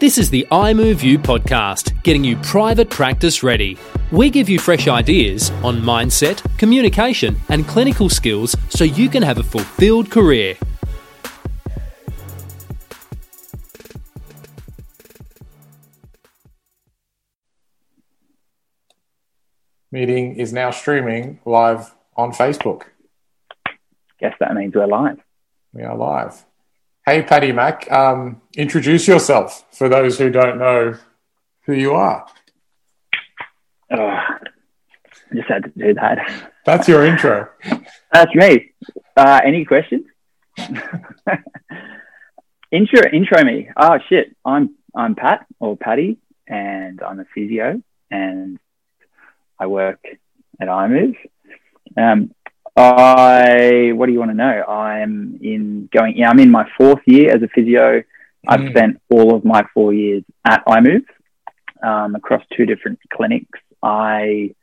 This is the iMoveU podcast, getting you private practice ready. We give you fresh ideas on mindset, communication, and clinical skills so you can have a fulfilled career. Meeting is now streaming live on Facebook. Guess that means we're live. We are live. Hey, Paddy Mac, introduce yourself for those who don't know who you are. I just had to do that. That's your intro. That's me. Any questions? Intro me. Oh shit. I'm Pat or Paddy, and I'm a physio, and I work at iMove. What do you want to know? I'm in my fourth year as a physio. I've spent all of my 4 years at iMove across two different clinics. I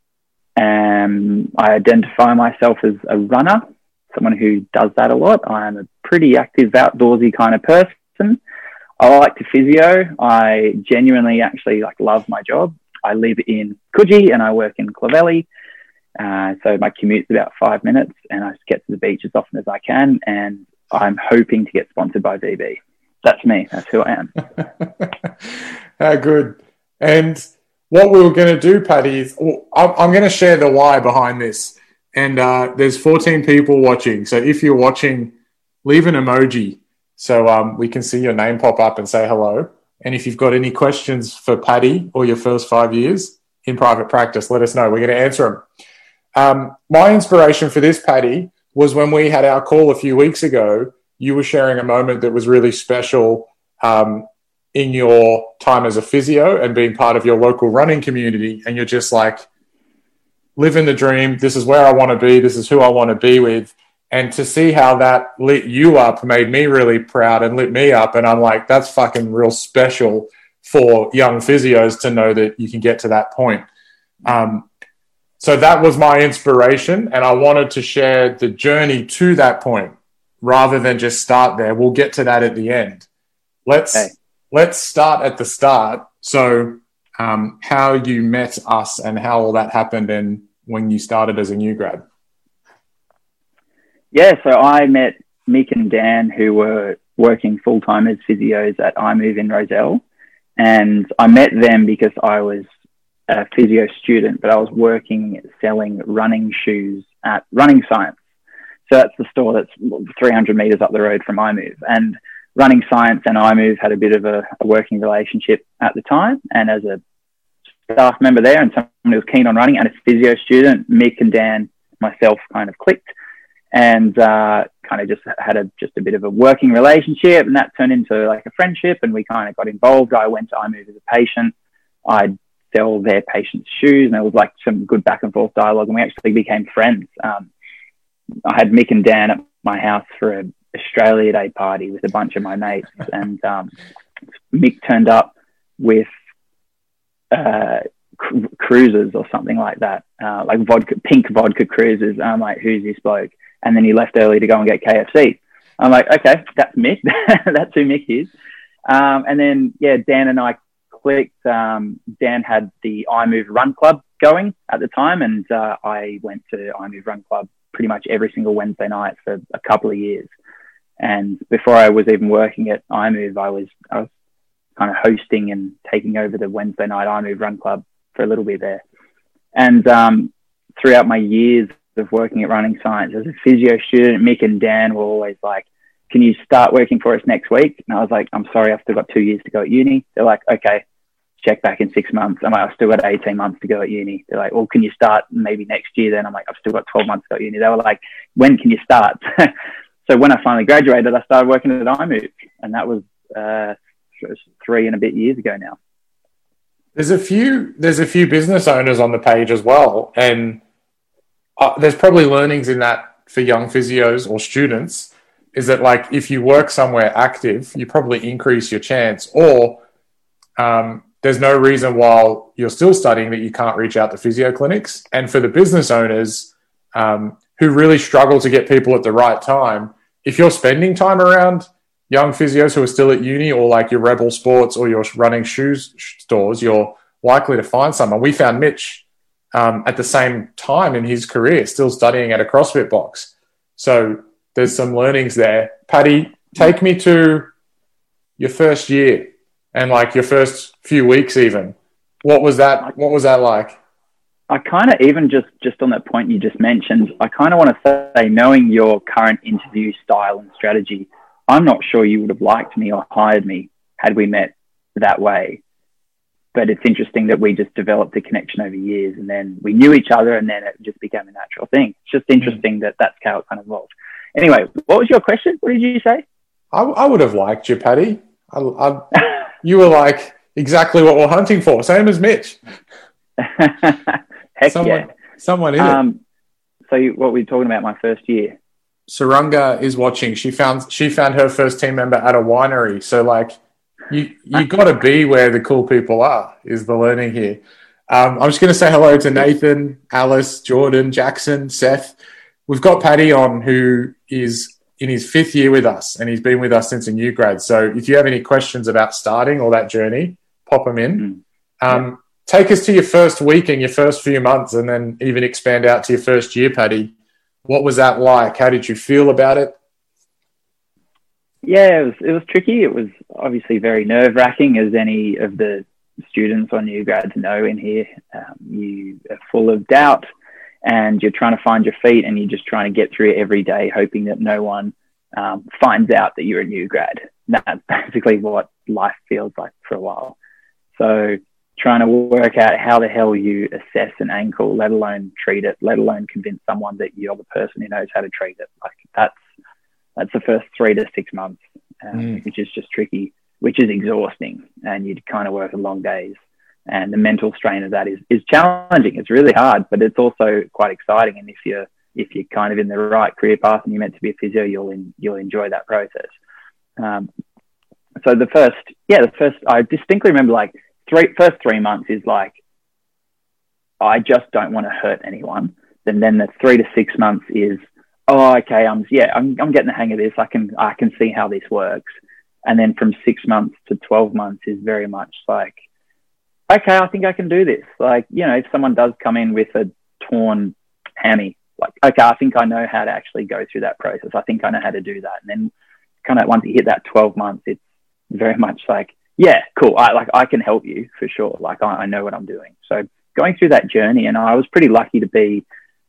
identify myself as a runner, someone who does that a lot. I'm a pretty active, outdoorsy kind of person. I like to physio. I genuinely actually love my job. I live in Coogee and I work in Clovelly. So my commute's about 5 minutes, and I just get to the beach as often as I can, and I'm hoping to get sponsored by VB. That's me. That's who I am. How good. And what we were going to do, Paddy, is I'm going to share the why behind this. And there's 14 people watching. So if you're watching, leave an emoji so we can see your name pop up and say hello. And if you've got any questions for Paddy or your first 5 years in private practice, let us know. We're going to answer them. My inspiration for this, Paddy, was when we had our call a few weeks ago. You were sharing a moment that was really special in your time as a physio and being part of your local running community. And you're just like, living the dream. This is where I want to be. This is who I want to be with. And to see how that lit you up made me really proud and lit me up. And I'm like, that's fucking real special for young physios to know that you can get to that point. So that was my inspiration, and I wanted to share the journey to that point rather than just start there. We'll get to that at the end. Let's start at the start. So how you met us and how all that happened and when you started as a new grad. Yeah, so I met Mick and Dan, who were working full-time as physios at iMove in Rozelle, and I met them because I was a physio student, but I was working selling running shoes at Running Science. So that's the store that's 300 meters up the road from iMove. And Running Science and iMove had a bit of a working relationship at the time. And as a staff member there and someone who was keen on running and a physio student, Mick and Dan, myself kind of clicked and kind of just had a bit of a working relationship, and that turned into a friendship, and we kind of got involved. I went to iMove as a patient. I'd sell their patients' shoes, and it was some good back and forth dialogue, and we actually became friends. I had Mick and Dan at my house for an Australia Day party with a bunch of my mates, and Mick turned up with cruisers or something like that, pink vodka cruisers. I'm like, who's this bloke? And then he left early to go and get KFC. I'm like, okay, that's Mick. That's who Mick is. And then, Dan and I clicked. Dan had the iMove Run Club going at the time, and I went to iMove Run Club pretty much every single Wednesday night for a couple of years. And before I was even working at iMove, I was kind of hosting and taking over the Wednesday night iMove Run Club for a little bit there. And throughout my years of working at Running Science as a physio student, Mick and Dan were always like, can you start working for us next week? And I was like, I'm sorry, I've still got 2 years to go at uni. They're like, okay, check back in 6 months. I'm like, I've still got 18 months to go at uni. They're like, well, can you start maybe next year then? I'm like, I've still got 12 months to go at uni. They were like, when can you start? So when I finally graduated, I started working at iMove, and that was 3 and a bit years ago now. There's a few business owners on the page as well, and there's probably learnings in that for young physios or students, is that if you work somewhere active, you probably increase your chance, or there's no reason while you're still studying that you can't reach out to physio clinics. And for the business owners who really struggle to get people at the right time, if you're spending time around young physios who are still at uni, or like your Rebel Sports or your running shoes stores, you're likely to find someone. We found Mitch at the same time in his career, still studying at a CrossFit box. So there's some learnings there. Paddy, take me to your first year and like your first few weeks even. What was that like? I kind of, even just on that point you just mentioned, I kind of want to say, knowing your current interview style and strategy, I'm not sure you would have liked me or hired me had we met that way. But it's interesting that we just developed a connection over years, and then we knew each other, and then it just became a natural thing. It's just interesting that that's how it kind of evolved. Anyway, what was your question? What did you say? I would have liked you, Paddy. You were like exactly what we're hunting for, same as Mitch. Heck someone in it. So what were you talking about my first year? Sarunga is watching. She found her first team member at a winery. So like you got to be where the cool people are is the learning here. I'm just going to say hello to Nathan, Alice, Jordan, Jackson, Seth. We've got Paddy on, who is in his 5th year with us, and he's been with us since a new grad. So if you have any questions about starting or that journey, pop them in. Take us to your first week and your first few months, and then even expand out to your first year, Paddy. What was that like? How did you feel about it? Yeah, it was tricky. It was obviously very nerve-wracking, as any of the students or new grads know in here. You are full of doubt, and you're trying to find your feet, and you're just trying to get through it every day, hoping that no one finds out that you're a new grad. That's basically what life feels like for a while. So trying to work out how the hell you assess an ankle, let alone treat it, let alone convince someone that you're the person who knows how to treat it. Like that's the first 3 to 6 months, which is just tricky, which is exhausting, and you kind of work long days. And the mental strain of that is challenging. It's really hard, but it's also quite exciting. And if you're kind of in the right career path and you're meant to be a physio, you'll enjoy that process. So the first, I distinctly remember like first 3 months is like, I just don't want to hurt anyone. And then the 3 to 6 months is, oh, okay, I'm getting the hang of this. I can see how this works. And then from 6 months to 12 months is very much like, okay, I think I can do this. Like, if someone does come in with a torn hammy, like, okay, I think I know how to actually go through that process. I think I know how to do that. And then kind of once you hit that 12 months, it's very much like, yeah, cool. I can help you for sure. Like I know what I'm doing. So going through that journey, and I was pretty lucky to be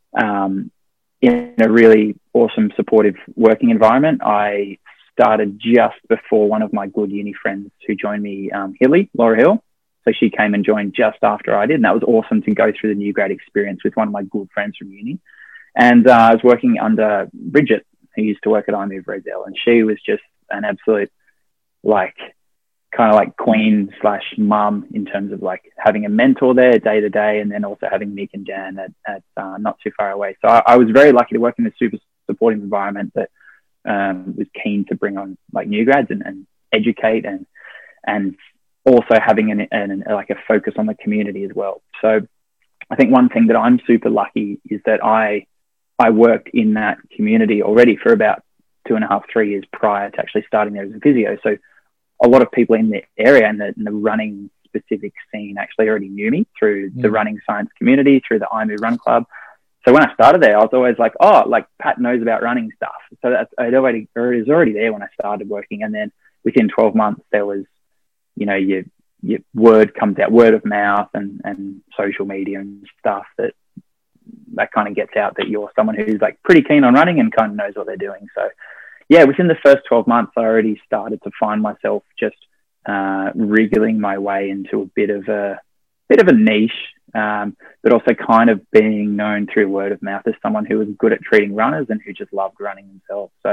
in a really awesome, supportive working environment. I started just before one of my good uni friends who joined me, Laura Hill. So she came and joined just after I did. And that was awesome to go through the new grad experience with one of my good friends from uni. And I was working under Bridget, who used to work at iMove Roselle. And she was just an absolute, kind of like queen / mum in terms of like having a mentor there day to day, and then also having Mick and Dan at not too far away. So I was very lucky to work in a super supportive environment that was keen to bring on like new grads and educate and also having a focus on the community as well. So I think one thing that I'm super lucky is that I worked in that community already for about 2.5, 3 years prior to actually starting there as a physio. So a lot of people in the area and the running specific scene actually already knew me through the running science community, through the iMove Run Club. So when I started there, I was always like, oh, like Pat knows about running stuff. So it was already there when I started working. And then within 12 months, there was, your word comes out, word of mouth and social media and stuff that kind of gets out that you're someone who's like pretty keen on running and kind of knows what they're doing. So yeah, within the first 12 months, I already started to find myself just wriggling my way into a bit of a niche, but also kind of being known through word of mouth as someone who was good at treating runners and who just loved running themselves. So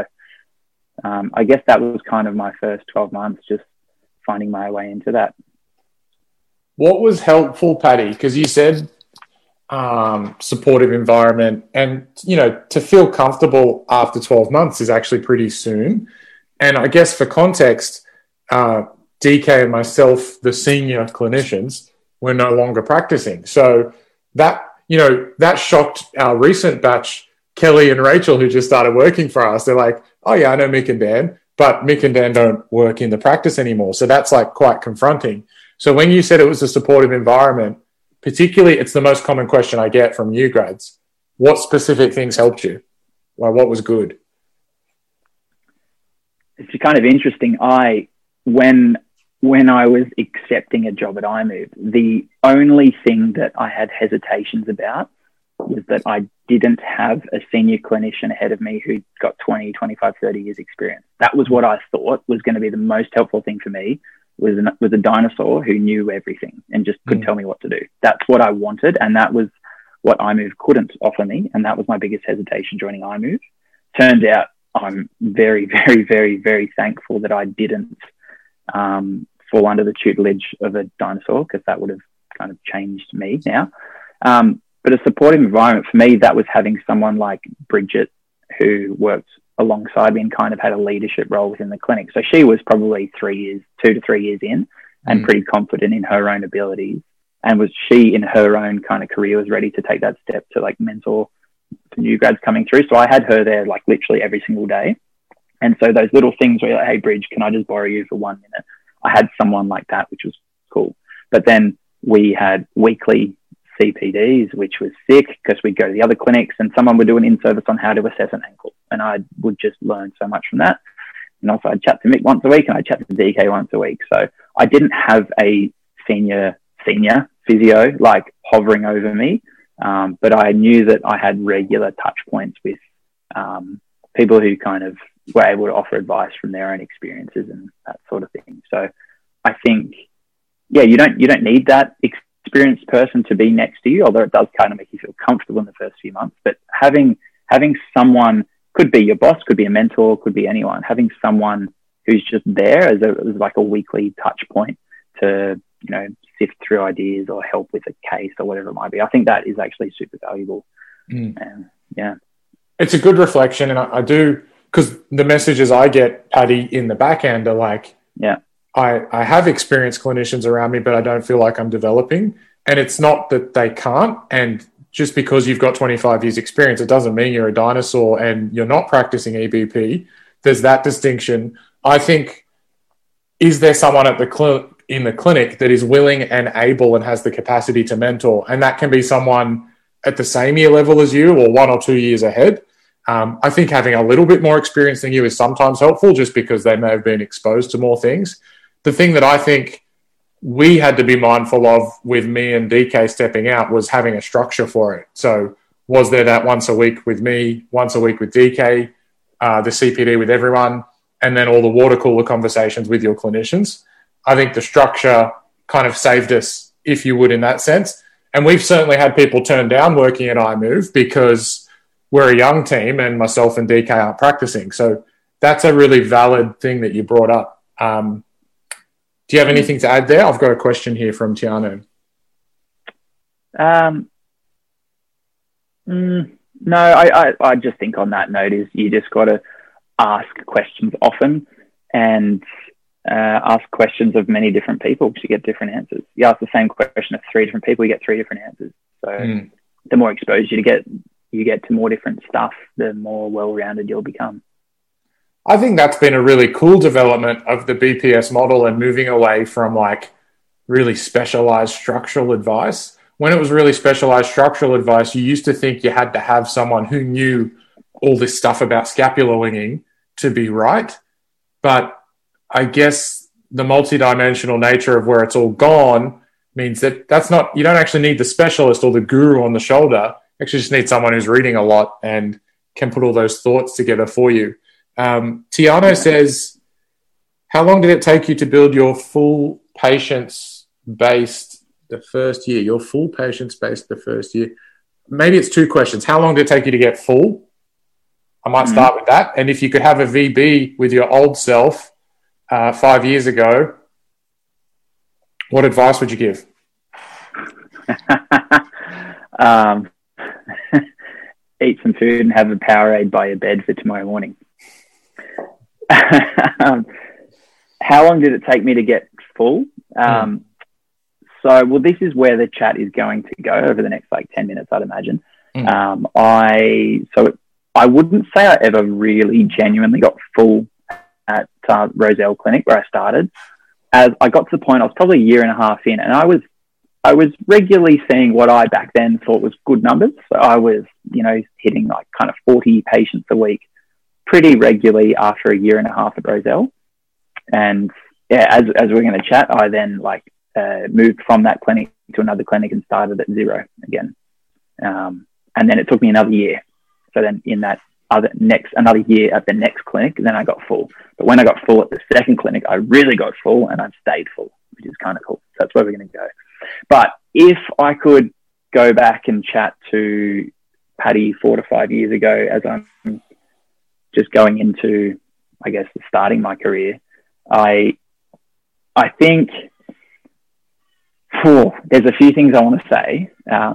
I guess that was kind of my first 12 months, just finding my way into that. What was helpful, Paddy? Because you said supportive environment, and to feel comfortable after 12 months is actually pretty soon. And I guess for context, DK and myself, the senior clinicians, were no longer practicing. So that shocked our recent batch, Kelly and Rachel, who just started working for us. They're like, oh yeah, I know Mick and Dan. but Mick and Dan don't work in the practice anymore. So that's like quite confronting. So when you said it was a supportive environment, particularly, it's the most common question I get from new grads. What specific things helped you? Well, what was good? It's kind of interesting. When I was accepting a job at iMove, the only thing that I had hesitations about was that I didn't have a senior clinician ahead of me who got 20, 25, 30 years experience. That was what I thought was going to be the most helpful thing for me, was a dinosaur who knew everything and just could tell me what to do. That's what I wanted, and that was what iMove couldn't offer me, and that was my biggest hesitation joining iMove. Turns out I'm very, very, very, very thankful that I didn't fall under the tutelage of a dinosaur, because that would have kind of changed me now. But a supportive environment for me, that was having someone like Bridget, who worked alongside me and kind of had a leadership role within the clinic. So she was probably 2 to 3 years in, and pretty confident in her own abilities. And she, in her own kind of career, was ready to take that step to like mentor new grads coming through. So I had her there like literally every single day. And so those little things where you're like, hey, Bridge, can I just borrow you for 1 minute? I had someone like that, which was cool. But then we had weekly CPDs, which was sick, because we'd go to the other clinics and someone would do an in-service on how to assess an ankle. And I would just learn so much from that. And also I'd chat to Mick once a week, and I'd chat to DK once a week. So I didn't have a senior physio like hovering over me. But I knew that I had regular touch points with people who kind of were able to offer advice from their own experiences and that sort of thing. So I think, you don't need that experienced person to be next to you, although it does kind of make you feel comfortable in the first few months. But having someone, could be your boss, could be a mentor, could be anyone, having someone who's just there as like a weekly touch point to, sift through ideas or help with a case or whatever it might be. I think that is actually super valuable. And it's a good reflection. And I do, because the messages I get, Paddy, in the back end are like, I have experienced clinicians around me, but I don't feel like I'm developing. And it's not that they can't. And just because you've got 25 years experience, it doesn't mean you're a dinosaur and you're not practicing EBP. There's that distinction. I think, is there someone in the clinic that is willing and able and has the capacity to mentor? And that can be someone at the same year level as you or 1 or 2 years ahead. I think having a little bit more experience than you is sometimes helpful, just because they may have been exposed to more things. The thing that I think we had to be mindful of with me and DK stepping out was having a structure for it. So was there that once a week with me, once a week with DK, the CPD with everyone, and then all the water cooler conversations with your clinicians? I think the structure kind of saved us, if you would, in that sense. And we've certainly had people turn down working at iMove because we're a young team and myself and DK aren't practicing. So that's a really valid thing that you brought up. Do you have anything to add there? I've got a question here from Tiano. No, I just think on that note is you just got to ask questions often and ask questions of many different people, because you get different answers. You ask the same question of 3 different people, you get 3 different answers. So the more exposed you get to more different stuff, the more well-rounded you'll become. I think that's been a really cool development of the BPS model and moving away from like really specialized structural advice. When it was really specialized structural advice, you used to think you had to have someone who knew all this stuff about scapular winging to be right. But I guess the multidimensional nature of where it's all gone means that that's not, you don't actually need the specialist or the guru on the shoulder. You actually just need someone who's reading a lot and can put all those thoughts together for you. Tiano says, how long did it take you to build your full patients-based the first year? Your full patients-based the first year? Maybe it's 2 questions. How long did it take you to get full? I might start with that. And if you could have a VB with your old self 5 years ago, what advice would you give? Eat some food and have a Powerade by your bed for tomorrow morning. How long did it take me to get full? So this is where the chat is going to go over the next 10 minutes, I'd imagine. I wouldn't say I ever really genuinely got full at Rozelle Clinic where I started, as I got to the point, I was probably a year and a half in, and I was regularly seeing what I back then thought was good numbers. So I was, hitting like kind of 40 patients a week pretty regularly after a year and a half at Rozelle. And yeah, as we're going to chat, I then moved from that clinic to another clinic and started at 0 again. And then it took me another year. So then in that another year at the next clinic, then I got full. But when I got full at the second clinic, I really got full, and I've stayed full, which is kind of cool. So that's where we're going to go. But if I could go back and chat to Paddy 4 to 5 years ago, as I'm just going into, I guess, starting my career, I think there's a few things I want to say.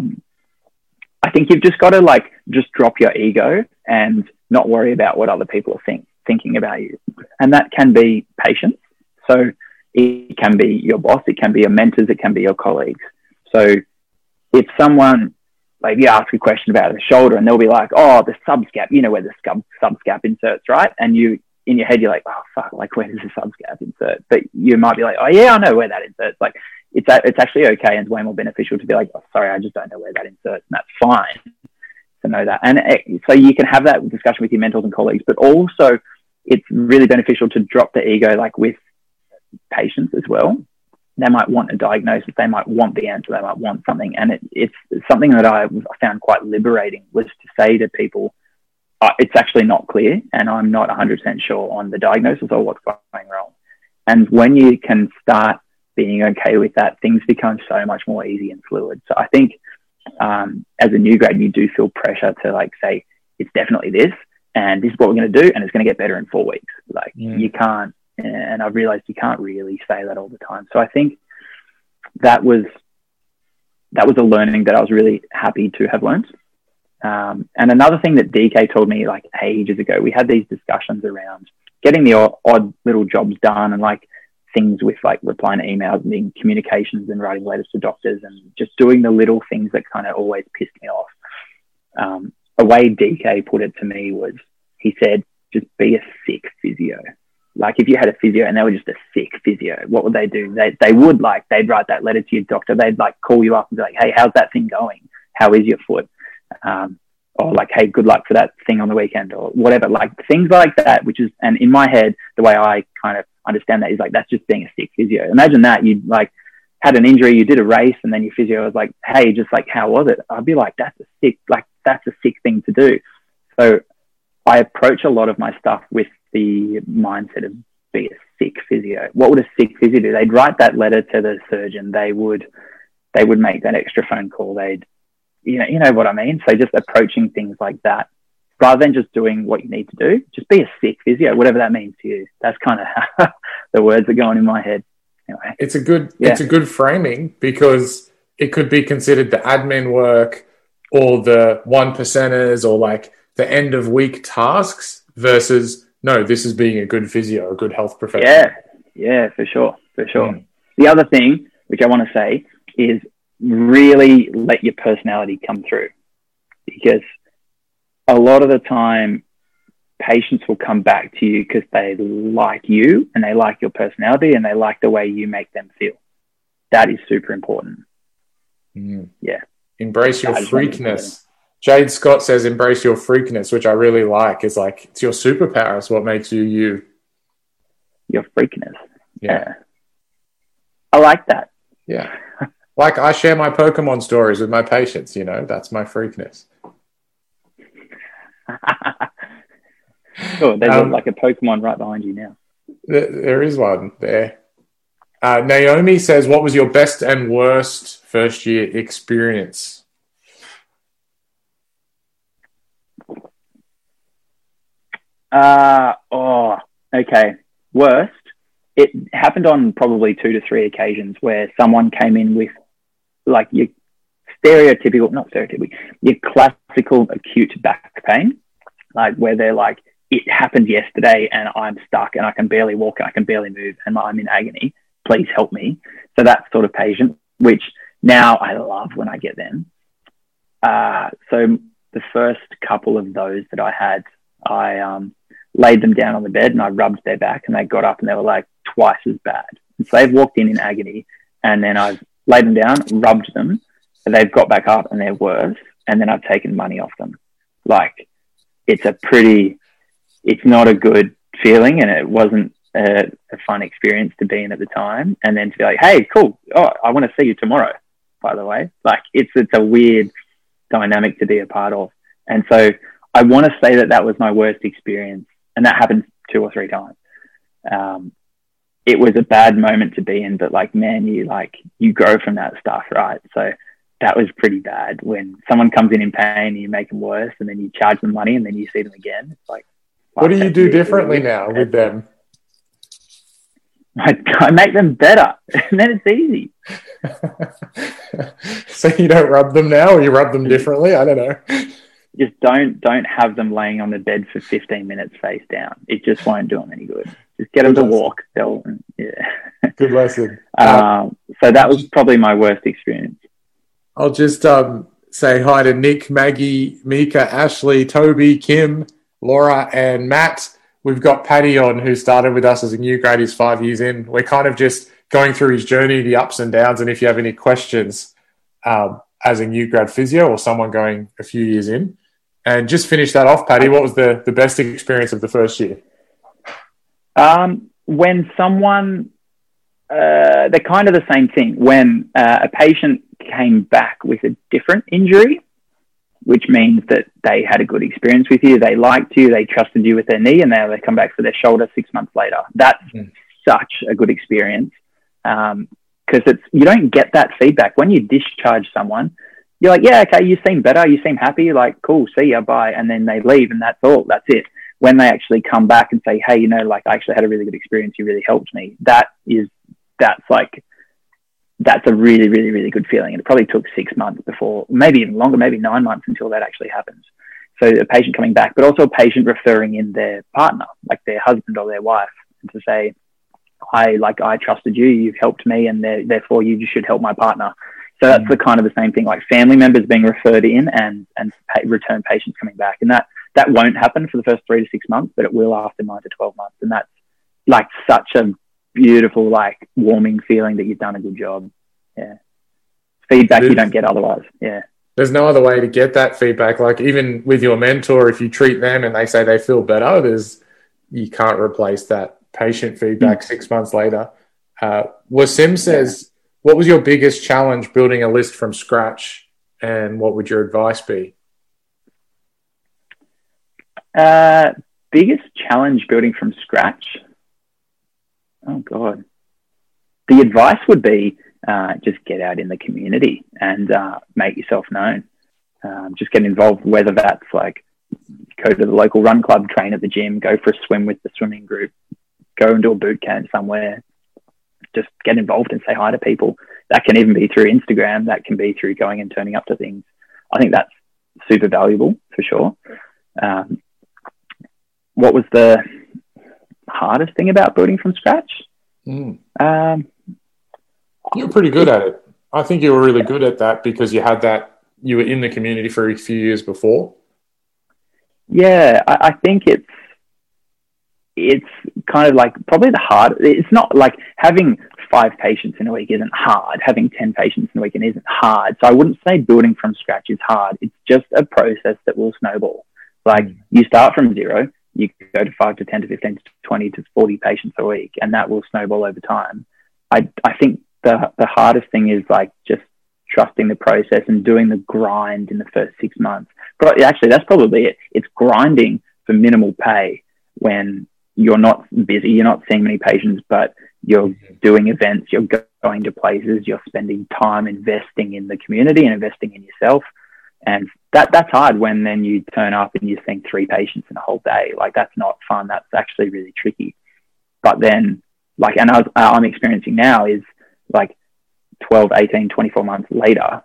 I think you've just got to just drop your ego and not worry about what other people are thinking about you. And that can be patients. So it can be your boss, it can be your mentors, it can be your colleagues. So if someone, you ask a question about the shoulder and they'll be like, oh, the subscap, where the subscap inserts, right? And in your head, you're like, oh, fuck, where does the subscap insert? But you might be like, oh, yeah, I know where that inserts. It's actually okay, and it's way more beneficial to be like, oh, sorry, I just don't know where that inserts, and that's fine to know that. And so you can have that discussion with your mentors and colleagues, but also it's really beneficial to drop the ego, with patients as well. They might want a diagnosis, they might want the answer, they might want something, and it's something that I found quite liberating, was to say to people, it's actually not clear, and I'm not 100% sure on the diagnosis or what's going wrong. And when you can start being okay with that, things become so much more easy and fluid. So I think as a new grad, you do feel pressure to say, it's definitely this, and this is what we're going to do, and it's going to get better in 4 weeks. You can't, and I've realized you can't really say that all the time. So I think that was a learning that I was really happy to have learned. And another thing that DK told me ages ago, we had these discussions around getting the odd little jobs done, and things with replying to emails and being communications and writing letters to doctors and just doing the little things that kind of always pissed me off. A way DK put it to me was, he said, just be a sick physio. If you had a physio and they were just a sick physio, what would they do? They would they'd write that letter to your doctor. They'd call you up and be like, hey, how's that thing going? How is your foot? Or hey, good luck for that thing on the weekend, or whatever, things like that, which is, and in my head, the way I kind of understand that is that's just being a sick physio. Imagine that you'd had an injury, you did a race, and then your physio was like, hey, just how was it? I'd be like, that's a sick thing to do. So I approach a lot of my stuff with the mindset of be a sick physio. What would a sick physio do? They'd write that letter to the surgeon. They would make that extra phone call. They'd, you know what I mean? So just approaching things like that, rather than just doing what you need to do, just be a sick physio, whatever that means to you. That's kind of how the words are going in my head. Anyway. It's a good framing, because it could be considered the admin work or the 1%ers or the end of week tasks versus, no, this is being a good physio, a good health professional. Yeah, for sure. The other thing, which I want to say, is really let your personality come through, because a lot of the time patients will come back to you because they like you and they like your personality and they like the way you make them feel. That is super important. Yeah. Embrace your freakness. Jade Scott says embrace your freakness, which I really like. It's it's your superpower. It's what makes you you. Your freakness. Yeah. I like that. Yeah. I share my Pokemon stories with my patients, that's my freakness. Cool. There's a Pokemon right behind you now. There is one there. Naomi says, what was your best and worst first year experience? Okay. Worst. It happened on probably 2 to 3 occasions where someone came in with your your classical acute back pain, where they're it happened yesterday and I'm stuck and I can barely walk and I can barely move and I'm in agony. Please help me. So that sort of patient, which now I love when I get them. So the first couple of those that I had, I laid them down on the bed and I rubbed their back and they got up and they were like twice as bad. And so they've walked in agony, and then I've laid them down, rubbed them, and they've got back up and they're worse. And then I've taken money off them. Like, it's not a good feeling, and it wasn't a fun experience to be in at the time. And then to be like, hey, cool. Oh, I want to see you tomorrow, by the way. Like, it's a weird dynamic to be a part of. And so I want to say that was my worst experience. And that happened 2 or 3 times. It was a bad moment to be in, but like, man, you grow from that stuff, right? So that was pretty bad when someone comes in pain and you make them worse, and then you charge them money and then you see them again. It's like, what do you do differently now with them? I make them better, and then it's easy. So you don't rub them now, or you rub them differently? I don't know. Just don't have them laying on the bed for 15 minutes face down. It just won't do them any good. Just get them to walk. Good lesson. So that was probably my worst experience. I'll just say hi to Nick, Maggie, Mika, Ashley, Toby, Kim, Laura, and Matt. We've got Paddy on, who started with us as a new grad. He's 5 years in. We're kind of just going through his journey, the ups and downs. And if you have any questions as a new grad physio or someone going a few years in. And just finish that off, Paddy, what was the best experience of the first year? When someone, they're kind of the same thing. When a patient came back with a different injury, which means that they had a good experience with you, they liked you, they trusted you with their knee, and now they come back for their shoulder 6 months later. That's such a good experience, because you don't get that feedback. When you discharge someone, you're like, yeah, okay, you seem better, you seem happy, you're like, cool, see ya, bye, and then they leave, and that's all, that's it. When they actually come back and say, hey, like, I actually had a really good experience, you really helped me, that's a really, really, really good feeling. And it probably took 6 months before, maybe even longer, maybe 9 months until that actually happens. So a patient coming back, but also a patient referring in their partner, like their husband or their wife, and to say, I trusted you, you've helped me, and therefore you should help my partner. So that's the kind of the same thing, like family members being referred in and return patients coming back. And that won't happen for the first 3 to 6 months, but it will after 9 to 12 months. And that's like such a beautiful, like, warming feeling that you've done a good job. Yeah. Feedback you don't get otherwise. Yeah. There's no other way to get that feedback. Like, even with your mentor, if you treat them and they say they feel better, you can't replace that patient feedback 6 months later. Wasim says, what was your biggest challenge building a list from scratch, and what would your advice be? Biggest challenge building from scratch? Oh, God. The advice would be just get out in the community and make yourself known. Just get involved, whether that's like go to the local run club, train at the gym, go for a swim with the swimming group, go and do a boot camp somewhere. Just get involved and say hi to people. That can even be through Instagram. That can be through going and turning up to things. I think that's super valuable for sure. What was the hardest thing about building from scratch? You were pretty good at it. I think you were really good at that because you were in the community for a few years before. Yeah, I think it's kind of like probably it's not like having 5 patients in a week isn't hard. Having 10 patients in a week isn't hard. So I wouldn't say building from scratch is hard. It's just a process that will snowball. Like you start from 0, you go to 5 to 10 to 15 to 20 to 40 patients a week, and that will snowball over time. I think the hardest thing is like just trusting the process and doing the grind in the first 6 months. But actually, that's probably it. It's grinding for minimal pay when you're not busy, you're not seeing many patients, but you're doing events, you're going to places, you're spending time investing in the community and investing in yourself. And that's hard when then you turn up and you're seeing 3 patients in a whole day. Like, that's not fun. That's actually really tricky. But then, like, and I'm experiencing now is like 12, 18, 24 months later,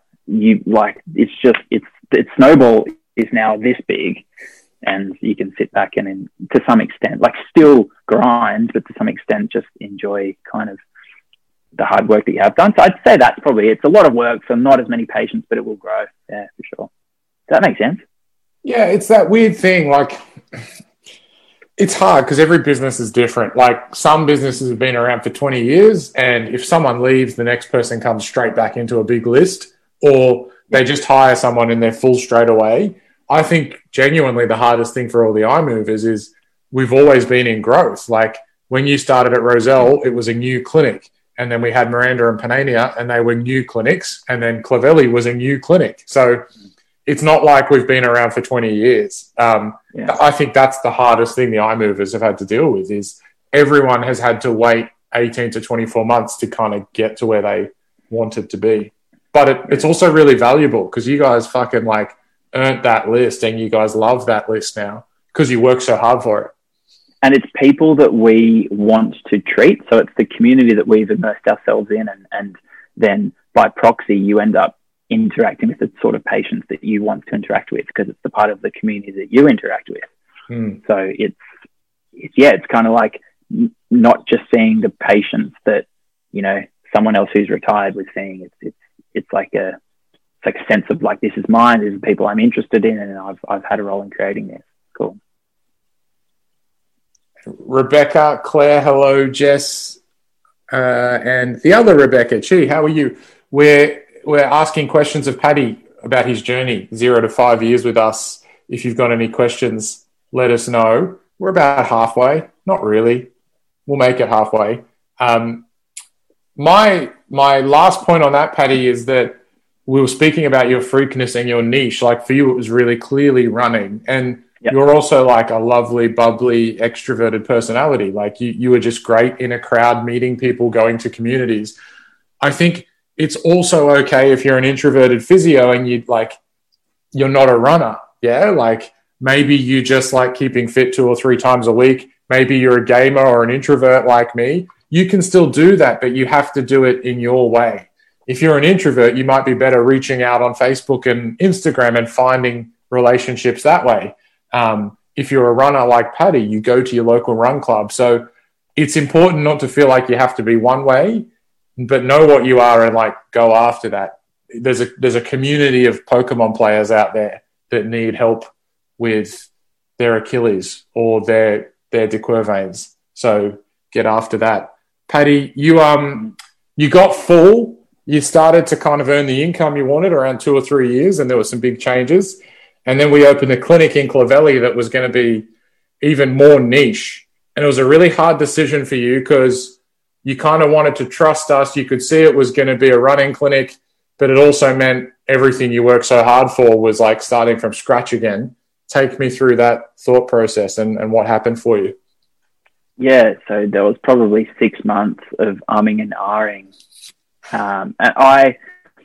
it's snowball is now this big, and you can sit back and to some extent, like, still grind, but to some extent just enjoy kind of the hard work that you have done. So I'd say that's probably, it's a lot of work for not as many patients, but it will grow. Yeah, for sure. Does that make sense? Yeah, it's that weird thing. Like, It's hard because every business is different. Like some businesses have been around for 20 years, and if someone leaves, the next person comes straight back into a big list, or they just hire someone and they're full straight away. I think genuinely the hardest thing for all the iMovers is we've always been in growth. Like when you started at Rozelle, it was a new clinic. And then we had Miranda and Panania, and they were new clinics. And then Clavelli was a new clinic. So it's not like we've been around for 20 years. I think that's the hardest thing the iMovers have had to deal with is everyone has had to wait 18 to 24 months to kind of get to where they wanted to be. But it's also really valuable because you guys fucking like earned that list and you guys love that list now because you work so hard for it. And it's people that we want to treat. So it's the community that we've immersed ourselves in. And then by proxy, you end up interacting with the sort of patients that you want to interact with because it's the part of the community that you interact with. So it's kind of like not just seeing the patients that, you know, someone else who's retired was seeing. It's like a sense of like, this is mine, these are the people I'm interested in, and I've had a role in creating this. Cool. Rebecca, Claire, hello, Jess, and the other Rebecca, Chi, how are you? We're asking questions of Paddy about his journey, 0 to 5 years with us. If you've got any questions, let us know. We're about halfway. Not really. We'll make it halfway. My last point on that, Paddy, is that we were speaking about your freakness and your niche. Like for you, it was really clearly running. And you're also like a lovely, bubbly, extroverted personality. Like you were just great in a crowd, meeting people, going to communities. I think it's also okay if you're an introverted physio and you're not a runner. Yeah. Like maybe you just like keeping fit 2 or 3 times a week. Maybe you're a gamer or an introvert like me. You can still do that, but you have to do it in your way. If you're an introvert, you might be better reaching out on Facebook and Instagram and finding relationships that way. If you're a runner like Paddy, you go to your local run club. So it's important not to feel like you have to be one way, but know what you are and like go after that. There's a community of Pokemon players out there that need help with their Achilles or their Dequer veins. So get after that. Paddy, you got full. You started to kind of earn the income you wanted around 2 or 3 years, and there were some big changes. And then we opened a clinic in Clavelli that was going to be even more niche. And it was a really hard decision for you because you kind of wanted to trust us. You could see it was going to be a running clinic, but it also meant everything you worked so hard for was like starting from scratch again. Take me through that thought process and what happened for you. Yeah, so there was probably 6 months of umming and ahhing. And I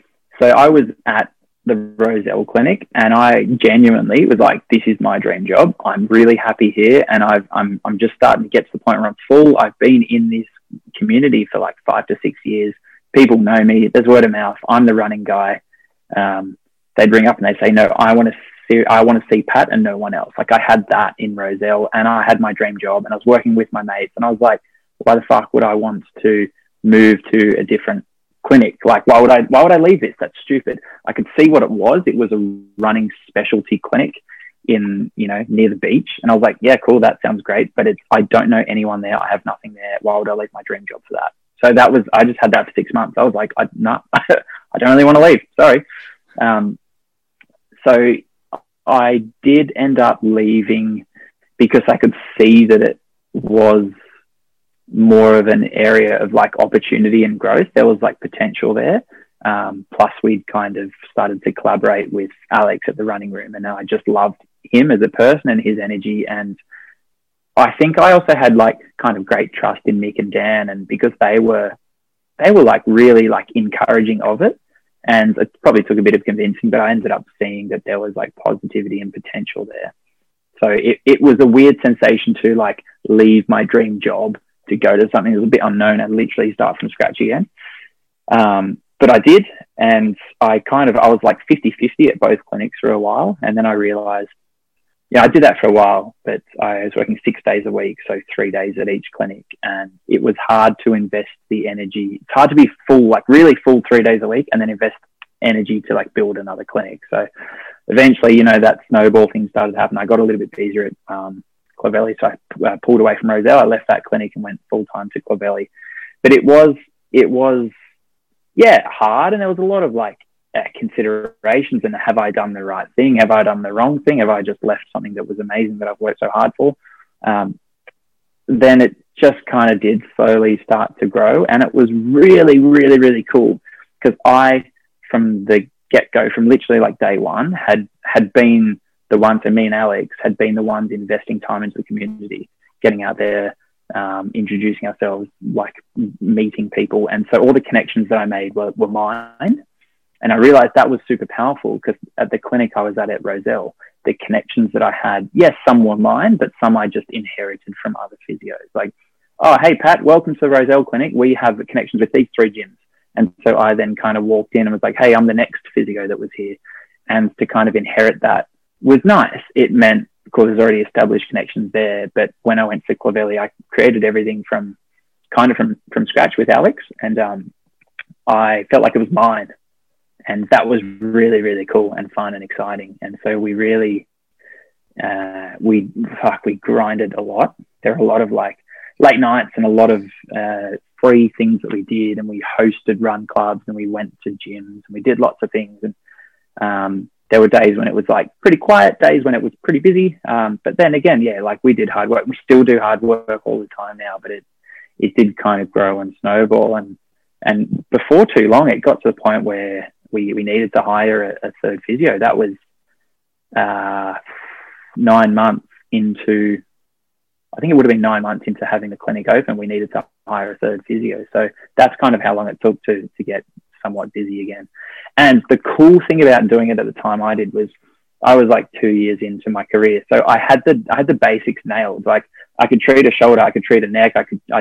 was at the Rozelle clinic and I genuinely was like, this is my dream job. I'm really happy here. And I'm just starting to get to the point where I'm full. I've been in this community for like 5 to 6 years. People know me. There's word of mouth. I'm the running guy. They'd ring up and they'd say, no, I want to see Pat and no one else. Like I had that in Rozelle and I had my dream job and I was working with my mates and I was like, why the fuck would I want to move to a different clinic? Like, why would I leave this? That's stupid. I could see what it was. It was a running specialty clinic in, near the beach. And I was like, yeah, cool. That sounds great. But I don't know anyone there. I have nothing there. Why would I leave my dream job for that? So I just had that for 6 months. I was like, no, I don't really want to leave. Sorry. So I did end up leaving because I could see that it was more of an area of like opportunity and growth. There was like potential there. Plus we'd kind of started to collaborate with Alex at the running room and I just loved him as a person and his energy. And I think I also had like kind of great trust in Mick and Dan, and because they were like really like encouraging of it. And it probably took a bit of convincing, but I ended up seeing that there was like positivity and potential there. So it was a weird sensation to like leave my dream job to go to something that was a bit unknown and literally start from scratch again. But I did. And I was like 50-50 at both clinics for a while. And then I realized, I did that for a while, but I was working 6 days a week. So 3 days at each clinic. And it was hard to invest the energy. It's hard to be full, like really full 3 days a week and then invest energy to like build another clinic. So eventually, that snowball thing started to happen. I got a little bit busier at Clovelly. So I pulled away from Rozelle. I left that clinic and went full time to Clovelly. But it was hard, and there was a lot of like considerations, and have I done the right thing? Have I done the wrong thing? Have I just left something that was amazing that I've worked so hard for? Then it just kind of did slowly start to grow, and it was really, really, really cool because I, from the get-go, from literally like day one, had been the one, so me and Alex had been the ones investing time into the community, getting out there, introducing ourselves, like meeting people. And so all the connections that I made were mine. And I realized that was super powerful because at the clinic I was at Rozelle, the connections that I had, yes, some were mine, but some I just inherited from other physios. Like, oh, hey, Pat, welcome to the Rozelle clinic. We have connections with these 3 gyms. And so I then kind of walked in and was like, hey, I'm the next physio that was here. And to kind of inherit that was nice. It meant, of course, there's already established connections there. But when I went to Clovelly, I created everything from scratch with Alex. And I felt like it was mine. And that was really, really cool and fun and exciting. And so we really, we grinded a lot. There were a lot of like late nights and a lot of free things that we did. And we hosted run clubs and we went to gyms and we did lots of things. And there were days when it was like pretty quiet, days when it was pretty busy. But then again, yeah, like we did hard work. We still do hard work all the time now, but it did kind of grow and snowball. And before too long, it got to the point where we needed to hire a third physio. That was 9 months into, I think it would have been 9 months into having the clinic open. We needed to hire a third physio. So that's kind of how long it took to get somewhat busy again. And the cool thing about doing it at the time I did was I was like 2 years into my career. So I had the basics nailed. Like I could treat a shoulder, I could treat a neck.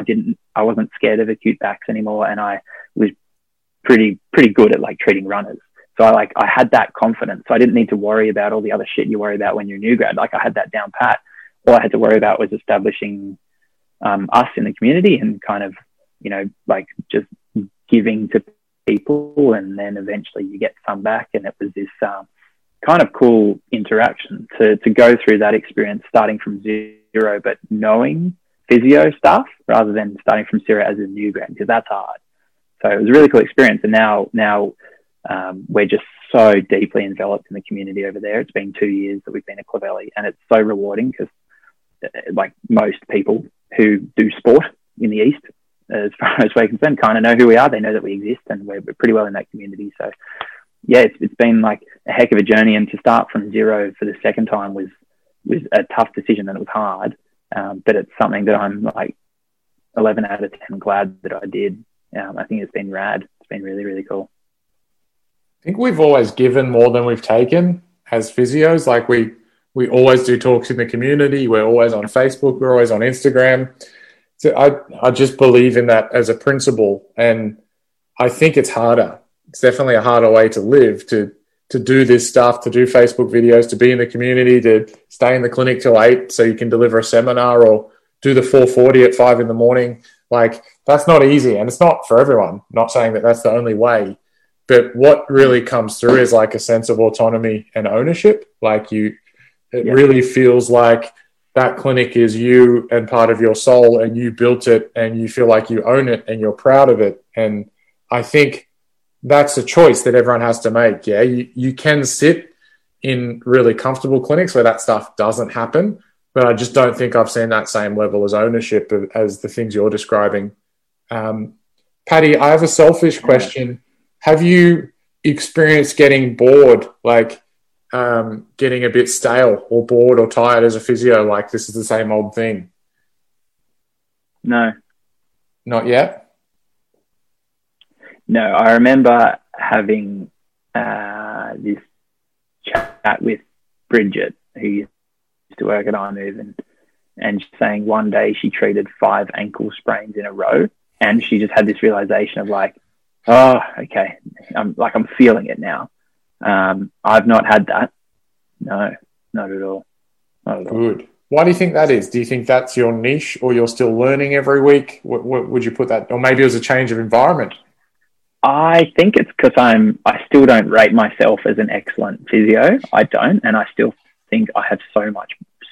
I wasn't scared of acute backs anymore. And I was pretty good at like treating runners. So I had that confidence. So I didn't need to worry about all the other shit you worry about when you're a new grad. Like I had that down pat. All I had to worry about was establishing us in the community and kind of, like just giving to people, and then eventually you get some back. And it was this kind of cool interaction to go through that experience, starting from zero, but knowing physio stuff rather than starting from zero as a new grad, because that's hard. So it was a really cool experience. And now we're just so deeply enveloped in the community over there. It's been 2 years that we've been at Clovelly, and it's so rewarding because like most people who do sport in the East, as far as we're concerned, kind of know who we are. They know that we exist, and we're pretty well in that community. So yeah, it's been like a heck of a journey. And to start from zero for the second time was a tough decision, and it was hard. But it's something that I'm like 11 out of 10 glad that I did. I think it's been rad. It's been really, really cool. I think we've always given more than we've taken as physios. Like we always do talks in the community. We're always on Facebook. We're always on Instagram. So I just believe in that as a principle. And I think it's harder. It's definitely a harder way to live, to do this stuff, to do Facebook videos, to be in the community, to stay in the clinic till 8 so you can deliver a seminar, or do the 440 at 5 a.m. Like that's not easy, and it's not for everyone. Not saying that that's the only way, but what really comes through is like a sense of autonomy and ownership. Like it really feels like that clinic is you and part of your soul, and you built it, and you feel like you own it and you're proud of it. And I think that's a choice that everyone has to make. Yeah, you can sit in really comfortable clinics where that stuff doesn't happen, but I just don't think I've seen that same level as ownership as the things you're describing. Paddy, I have a selfish question. Have you experienced getting bored, like getting a bit stale or bored or tired as a physio, like this is the same old thing? No. Not yet? No, I remember having this chat with Bridget, who used to work at iMove, and saying one day she treated 5 ankle sprains in a row, and she just had this realization of like, oh, okay, I'm feeling it now. I've not had that. No, not at all. Not at all. Good. Why do you think that is? Do you think that's your niche, or you're still learning every week? What would you put that? Or maybe it was a change of environment? I think it's because I still don't rate myself as an excellent physio. I don't, and I still think I have so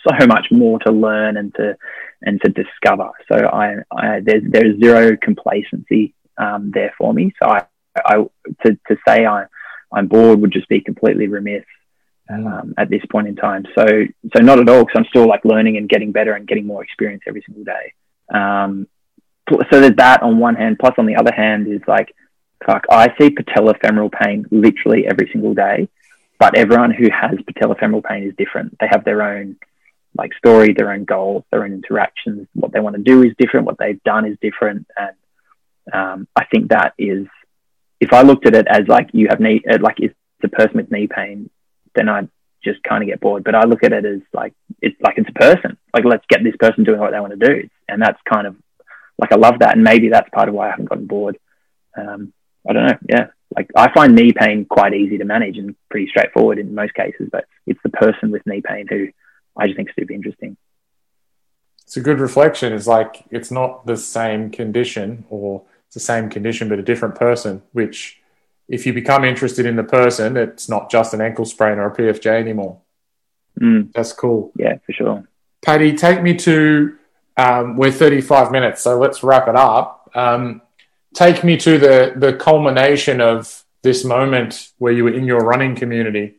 so much more to learn and to discover. So there's zero complacency there for me. So to say I'm bored would just be completely remiss at this point in time. So not at all, because I'm still like learning and getting better and getting more experience every single day. So there's that on one hand. Plus on the other hand is like, fuck, I see patellofemoral pain literally every single day, but everyone who has patellofemoral pain is different. They have their own like story, their own goals, their own interactions. What they want to do is different. What they've done is different. And I think that is, if I looked at it as like you have knee, like it's a person with knee pain, then I'd just kind of get bored. But I look at it as like it's a person. Like, let's get this person doing what they want to do. And that's kind of like, I love that. And maybe that's part of why I haven't gotten bored. I don't know. Yeah. Like, I find knee pain quite easy to manage and pretty straightforward in most cases, but it's the person with knee pain who I just think is super interesting. It's a good reflection. It's like, it's not the same condition, or it's the same condition but a different person, which if you become interested in the person, it's not just an ankle sprain or a PFJ anymore. That's cool. Yeah, for sure. Paddy, take me to, we're 35 minutes, so let's wrap it up. Take me to the culmination of this moment where you were in your running community.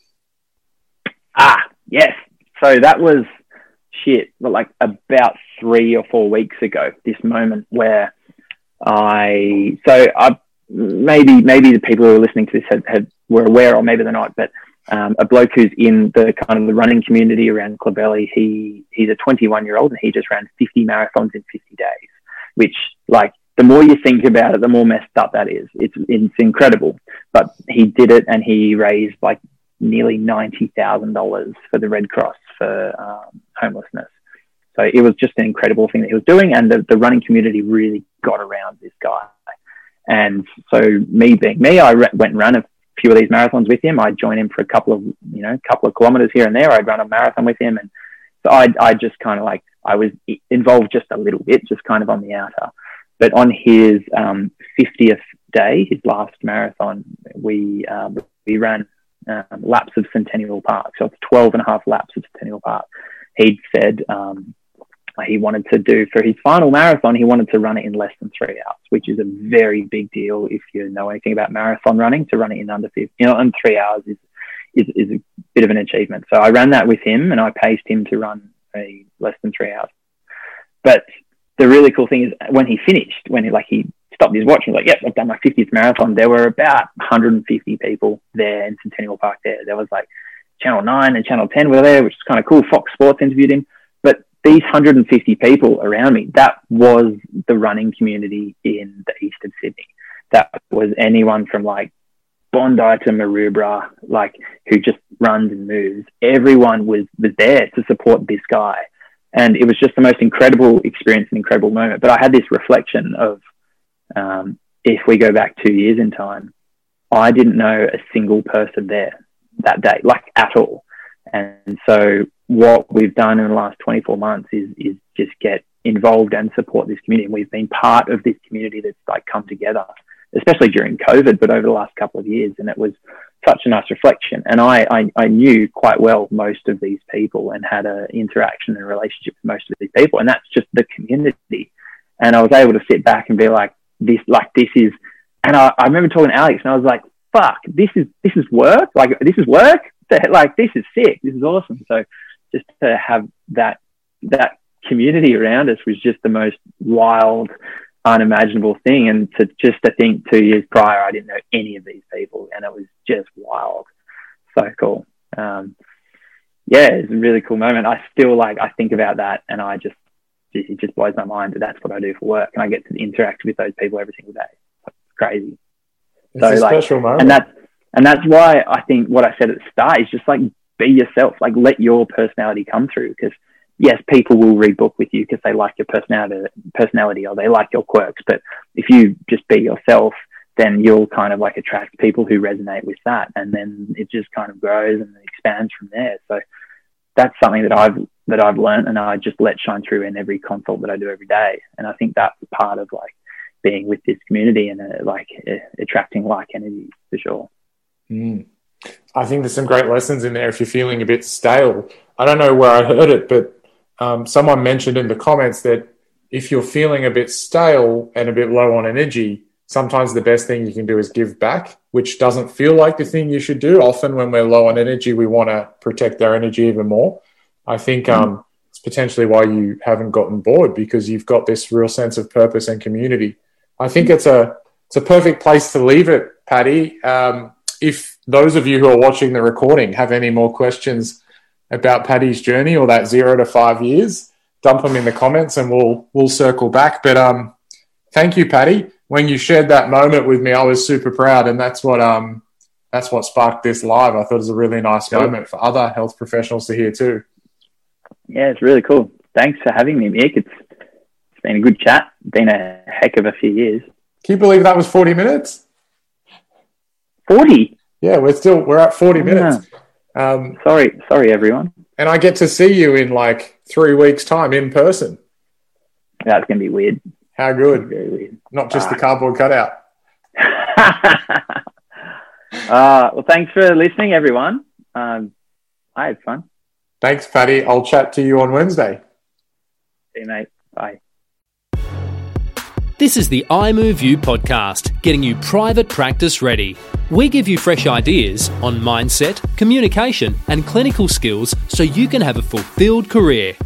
Yes. So that was like about 3 or 4 weeks ago, this moment where maybe the people who are listening to this were aware, or maybe they're not, but a bloke who's in the kind of the running community around Clovelly, he's a 21-year-old and he just ran 50 marathons in 50 days, which, like, the more you think about it, the more messed up that is. It's incredible. But he did it, and he raised like nearly $90,000 for the Red Cross for homelessness. So it was just an incredible thing that he was doing, and the running community really got around this guy. And so me being me, I went and ran a few of these marathons with him. I'd join him for a couple of kilometers here and there. I'd run a marathon with him. And so I just kind of like, I was involved just a little bit, just kind of on the outer. But on his 50th day, his last marathon, we ran laps of Centennial Park. So it's 12 and a half laps of Centennial Park. He'd said he wanted to do, for his final marathon, he wanted to run it in less than 3 hours, which is a very big deal if you know anything about marathon running. To run it in under 3 hours is a bit of an achievement. So I ran that with him, and I paced him to run a less than 3 hours. But the really cool thing is when he finished, he stopped his watch and was like, yep, I've done my 50th marathon. There were about 150 people there in Centennial Park there. There was like Channel 9 and Channel 10 were there, which is kind of cool. Fox Sports interviewed him. But these 150 people around me, that was the running community in the east of Sydney. That was anyone from like Bondi to Maroubra, like, who just runs and moves. Everyone was there to support this guy. And it was just the most incredible experience, an incredible moment. But I had this reflection of, if we go back 2 years in time, I didn't know a single person there that day, like, at all. And so what we've done in the last 24 months is just get involved and support this community. And we've been part of this community that's like come together, especially during COVID, but over the last couple of years. And it was such a nice reflection. And I knew quite well most of these people and had an interaction and a relationship with most of these people. And that's just the community. And I was able to sit back and be like, this is, and I remember talking to Alex and I was like, fuck, this is work. Like, this is work. Like, this is sick. This is awesome. So just to have that community around us was just the most wild, unimaginable thing. And to think 2 years prior, I didn't know any of these people, and it was just wild. So cool. It's a really cool moment. I still I think about that, and it just blows my mind that that's what I do for work, and I get to interact with those people every single day. It's crazy. It's a special moment. And that's why I think what I said at the start is just like, be yourself, like, let your personality come through. Because yes, people will read book with you because they like your personality or they like your quirks. But if you just be yourself, then you'll kind of like attract people who resonate with that. And then it just kind of grows and expands from there. So that's something that I've learned, and I just let shine through in every consult that I do every day. And I think that's part of like being with this community and attracting like energy, for sure. I think there's some great lessons in there if you're feeling a bit stale. I don't know where I heard it, but someone mentioned in the comments that if you're feeling a bit stale and a bit low on energy, sometimes the best thing you can do is give back, which doesn't feel like the thing you should do. Often when we're low on energy, we want to protect our energy even more. I think it's potentially why you haven't gotten bored, because you've got this real sense of purpose and community. I think it's a perfect place to leave it, Paddy. If those of you who are watching the recording have any more questions about Paddy's journey or that 0 to 5 years, dump them in the comments and we'll circle back. But thank you, Paddy. When you shared that moment with me, I was super proud, and that's what sparked this live. I thought it was a really nice moment for other health professionals to hear too. Yeah, it's really cool. Thanks for having me, Mick. It's been a good chat. Been a heck of a few years. Can you believe that was 40 minutes? 40? Yeah, we're at 40 minutes. Sorry, everyone. And I get to see you in like 3 weeks' time in person. That's going to be weird. How good. Very weird. Not just the cardboard cutout. Well, thanks for listening, everyone. I had fun. Thanks, Paddy. I'll chat to you on Wednesday. See you, mate. Bye. This is the iMove You podcast, getting you private practice ready. We give you fresh ideas on mindset, communication, and clinical skills so you can have a fulfilled career.